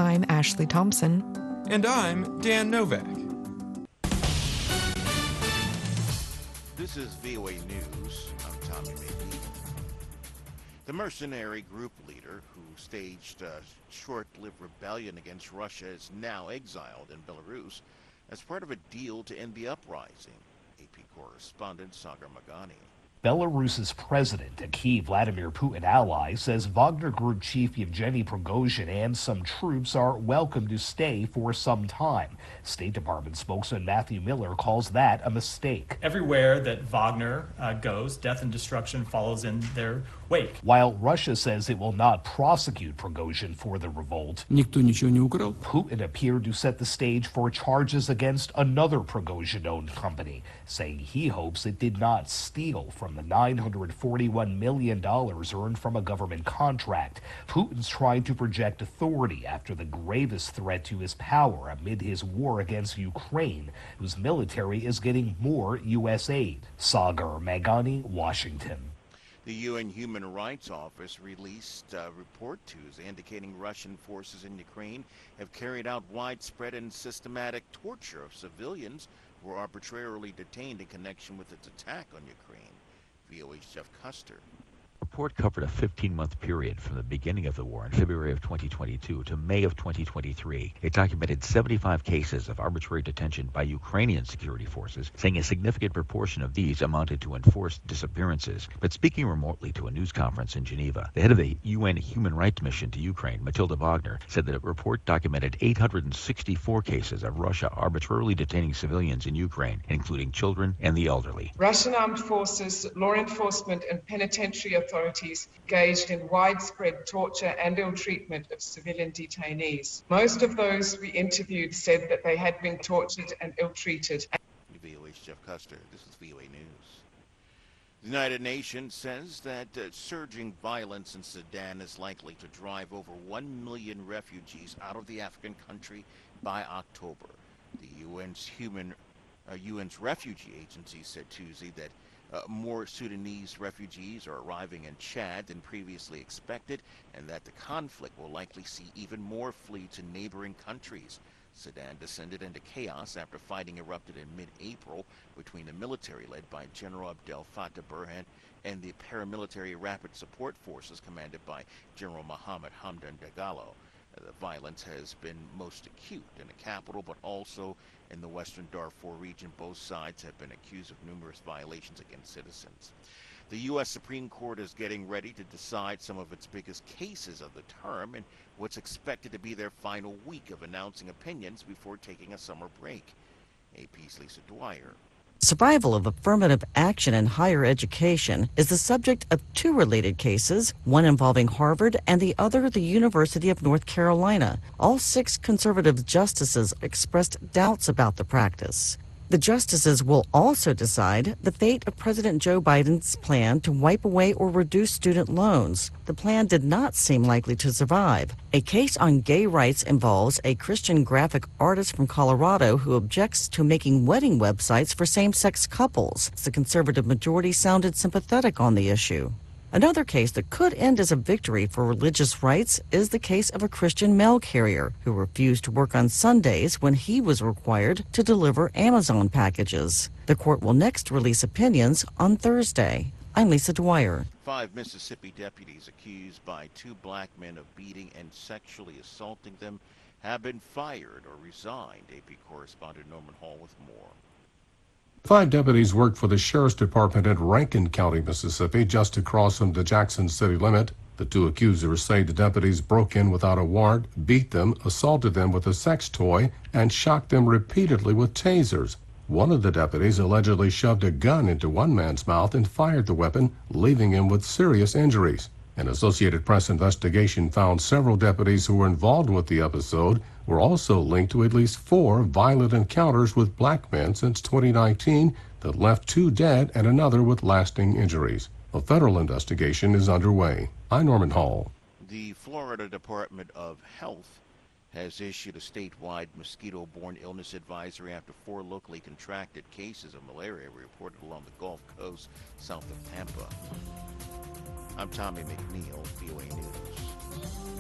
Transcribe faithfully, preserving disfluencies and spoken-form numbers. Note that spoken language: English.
I'm Ashley Thompson. And I'm Dan Novak. This is V O A News. I'm Tommy McNeil. The mercenary group leader who staged a short-lived rebellion against Russia is now exiled in Belarus as part of a deal to end the uprising. A P correspondent Sagar Magani. Belarus's president, a key Vladimir Putin ally, says Wagner Group chief Yevgeny Prigozhin and some troops are welcome to stay for some time. State Department spokesman Matthew Miller calls that a mistake. Everywhere that Wagner uh, goes, death and destruction follows in their wake. While Russia says it will not prosecute Prigozhin for the revolt, Никто ничего не украл. Putin appeared to set the stage for charges against another Prigozhin-owned company, saying he hopes it did not steal from the nine hundred forty-one million dollars earned from a government contract. Putin's trying to project authority after the gravest threat to his power amid his war against Ukraine, whose military is getting more U S aid. Sagar Magani, Washington. The U N Human Rights Office released a report Tuesday indicating Russian forces in Ukraine have carried out widespread and systematic torture of civilians who were arbitrarily detained in connection with its attack on Ukraine. V O A's Jeff Custer. The report covered a fifteen-month period from the beginning of the war in February of twenty twenty-two to May of twenty twenty-three. It documented seventy-five cases of arbitrary detention by Ukrainian security forces, saying a significant proportion of these amounted to enforced disappearances. But speaking remotely to a news conference in Geneva, the head of the U N Human Rights Mission to Ukraine, Matilda Wagner, said that a report documented eight hundred sixty-four cases of Russia arbitrarily detaining civilians in Ukraine, including children and the elderly. Russian armed forces, law enforcement, and penitentiary authorities engaged in widespread torture and ill-treatment of civilian detainees. Most of those we interviewed said that they had been tortured and ill-treated. V O A's Jeff Custer. This is V O A News. The United Nations says that uh, surging violence in Sudan is likely to drive over one million refugees out of the African country by October. The U N's human uh, U N's refugee agency said Tuesday that Uh, more Sudanese refugees are arriving in Chad than previously expected, and that the conflict will likely see even more flee to neighboring countries. Sudan descended into chaos after fighting erupted in mid-April between the military led by General Abdel Fattah Burhan and the paramilitary Rapid Support Forces commanded by General Mohammed Hamdan Dagalo. Uh, the violence has been most acute in the capital, but also in the western Darfur region. Both sides have been accused of numerous violations against citizens. The U S Supreme Court is getting ready to decide some of its biggest cases of the term in what's expected to be their final week of announcing opinions before taking a summer break. A P's Lisa Dwyer. Survival of affirmative action in higher education is the subject of two related cases, one involving Harvard and the other the University of North Carolina. All six conservative justices expressed doubts about the practice. The justices will also decide the fate of President Joe Biden's plan to wipe away or reduce student loans. The plan did not seem likely to survive. A case on gay rights involves a Christian graphic artist from Colorado who objects to making wedding websites for same-sex couples. The conservative majority sounded sympathetic on the issue. Another case that could end as a victory for religious rights is the case of a Christian mail carrier who refused to work on Sundays when he was required to deliver Amazon packages. The court will next release opinions on Thursday. I'm Lisa Dwyer. Five Mississippi deputies accused by two black men of beating and sexually assaulting them have been fired or resigned. A P correspondent Norman Hall with more. Five deputies worked for the Sheriff's Department in Rankin County, Mississippi, just across from the Jackson city limit. The two accusers say the deputies broke in without a warrant, beat them, assaulted them with a sex toy, and shocked them repeatedly with tasers. One of the deputies allegedly shoved a gun into one man's mouth and fired the weapon, leaving him with serious injuries. An Associated Press investigation found several deputies who were involved with the episode were also linked to at least four violent encounters with black men since twenty nineteen that left two dead and another with lasting injuries. A federal investigation is underway. I'm Norman Hall. The Florida Department of Health has issued a statewide mosquito-borne illness advisory after four locally contracted cases of malaria were reported along the Gulf Coast south of Tampa. I'm Tommy McNeil, V O A News.